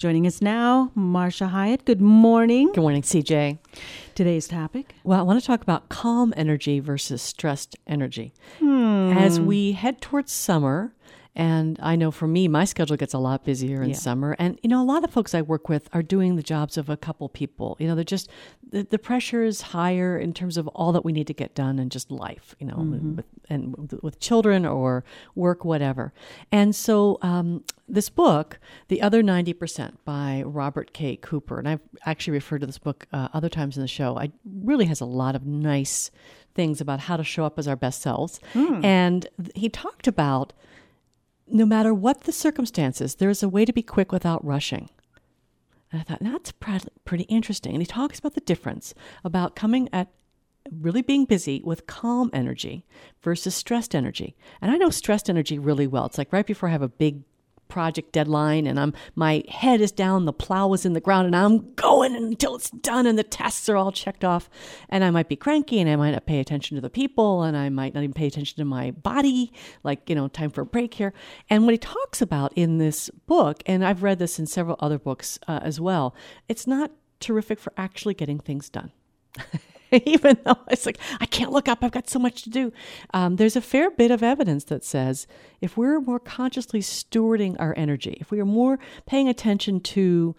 Joining us now, Marsha Hyatt. Good morning. Good morning, CJ. Today's topic? Well, I want to talk about calm energy versus stressed energy. As we head towards summer, and I know for me, my schedule gets a lot busier in summer. And, a lot of folks I work with are doing the jobs of a couple people. They're just, the pressure is higher in terms of all that we need to get done in just life, with children or work, whatever. And so this book, The Other 90% by Robert K. Cooper, and I've actually referred to this book other times in the show, really has a lot of nice things about how to show up as our best selves. And he talked about no matter what the circumstances, there's a way to be quick without rushing. And I thought, that's pretty interesting. And he talks about the difference about coming at really being busy with calm energy versus stressed energy. And I know stressed energy really well. It's like right before I have a big project deadline and my head is down, the plow is in the ground, and I'm going until it's done and the tasks are all checked off. And I might be cranky and I might not pay attention to the people and I might not even pay attention to my body, like, time for a break here. And what he talks about in this book, and I've read this in several other books as well, it's not terrific for actually getting things done. Even though it's like, I can't look up, I've got so much to do. There's a fair bit of evidence that says if we're more consciously stewarding our energy, if we are more paying attention to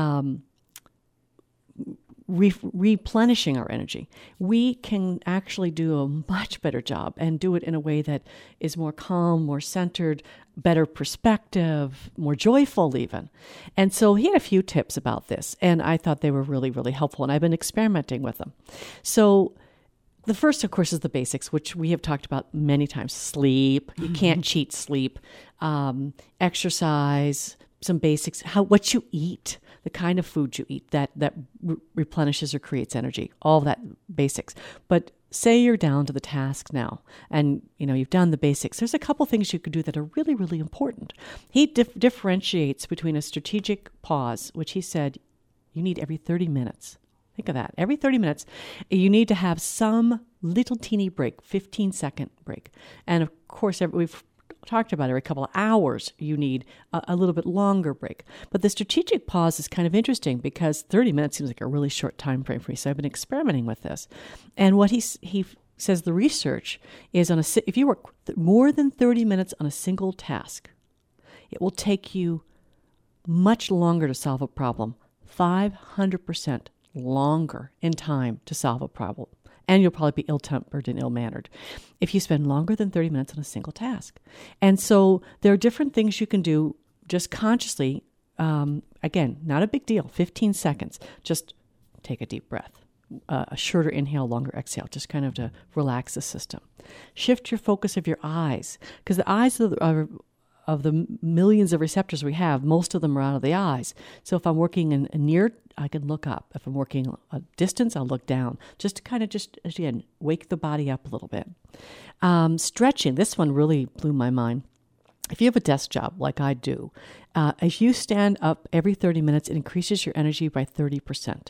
replenishing our energy, we can actually do a much better job and do it in a way that is more calm, more centered, better perspective, more joyful even. And so he had a few tips about this, and I thought they were really, really helpful, and I've been experimenting with them. So the first, of course, is the basics, which we have talked about many times. Sleep. You can't cheat sleep. Exercise. Some basics, what you eat, the kind of food you eat that replenishes or creates energy, all that basics. But say you're down to the task now and you've done the basics. There's a couple things you could do that are really, really important. He differentiates between a strategic pause, which he said you need every 30 minutes. Think of that. Every 30 minutes, you need to have some little teeny break, 15-second break. And of course, we've talked about every couple of hours, you need a little bit longer break. But the strategic pause is kind of interesting because 30 minutes seems like a really short time frame for me. So I've been experimenting with this. And what he says the research is if you work more than 30 minutes on a single task, it will take you much longer to solve a problem, 500% longer in time to solve a problem. And you'll probably be ill-tempered and ill-mannered if you spend longer than 30 minutes on a single task. And so there are different things you can do just consciously. Again, not a big deal, 15 seconds. Just take a deep breath, a shorter inhale, longer exhale, just kind of to relax the system. Shift your focus of your eyes, because the eyes of the millions of receptors we have, most of them are out of the eyes. So if I'm working in near, I can look up. If I'm working a distance, I'll look down. Just to kind of again, wake the body up a little bit. Stretching, this one really blew my mind. If you have a desk job like I do, if you stand up every 30 minutes, it increases your energy by 30%.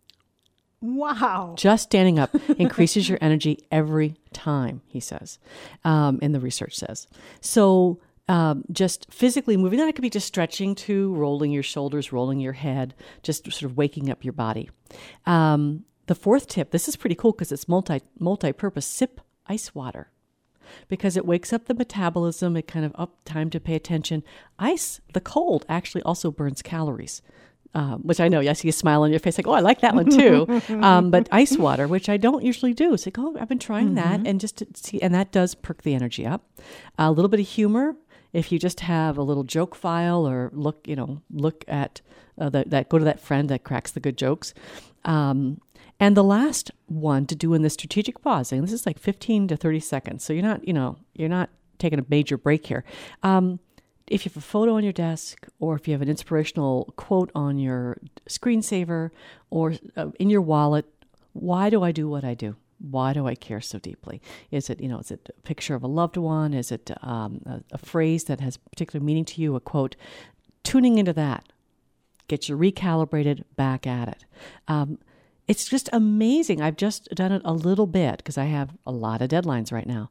Wow. Just standing up increases your energy every time, he says, and the research says. So just physically moving, then it could be just stretching to rolling your shoulders, rolling your head, just sort of waking up your body. The fourth tip, this is pretty cool because it's multi-purpose, sip ice water because it wakes up the metabolism, it kind of time to pay attention. Ice, the cold, actually also burns calories. Which I know, I see a smile on your face, like, oh, I like that one too. But ice water, which I don't usually do. It's like, oh, I've been trying that, and just to see, and that does perk the energy up. A little bit of humor. If you just have a little joke file or look at that, go to that friend that cracks the good jokes. And the last one to do in the strategic pausing, this is like 15 to 30 seconds. So you're not taking a major break here. If you have a photo on your desk, or if you have an inspirational quote on your screensaver or in your wallet, why do I do what I do? Why do I care so deeply? Is it a picture of a loved one? Is it a phrase that has particular meaning to you, a quote? Tuning into that gets you recalibrated back at it. It's just amazing. I've just done it a little bit because I have a lot of deadlines right now.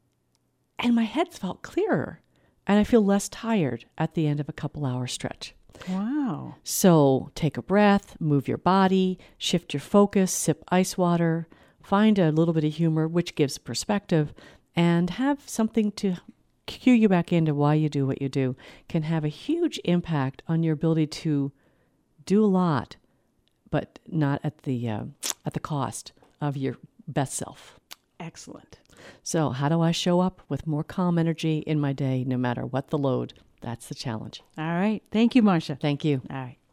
And my head's felt clearer. And I feel less tired at the end of a couple hour stretch. Wow. So take a breath, move your body, shift your focus, sip ice water, find a little bit of humor, which gives perspective, and have something to cue you back into why you do what you do. Can have a huge impact on your ability to do a lot, but not at the cost of your best self. Excellent. So how do I show up with more calm energy in my day, no matter what the load? That's the challenge. All right. Thank you, Marsha. Thank you. All right.